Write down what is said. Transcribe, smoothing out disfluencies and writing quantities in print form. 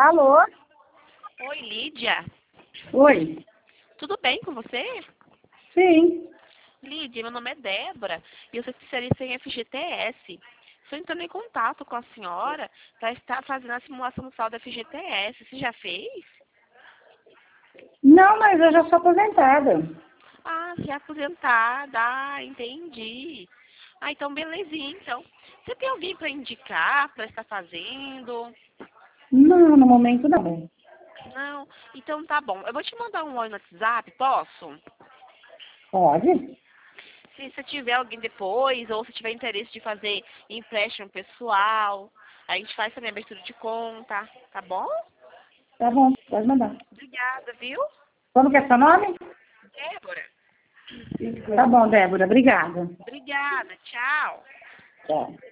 Alô? Oi, Lídia. Oi. Tudo bem com você? Sim. Lídia, meu nome é Débora e eu sou especialista em FGTS. Estou entrando em contato com a senhora para estar fazendo a simulação do saldo FGTS. Você já fez? Não, mas eu já sou aposentada. Ah, você é aposentada. Ah, entendi. Ah, então belezinha, então. Você tem alguém para indicar, para estar fazendo? Não, no momento não. Não? Então tá bom. Eu vou te mandar um oi no WhatsApp, posso? Pode? Se você tiver alguém depois, ou se tiver interesse de fazer empréstimo pessoal, a gente faz também abertura de conta, tá bom? Tá bom, pode mandar. Obrigada, viu? Como que é seu nome? Débora. Tá bom, Débora, obrigada. Obrigada, tchau. Tchau.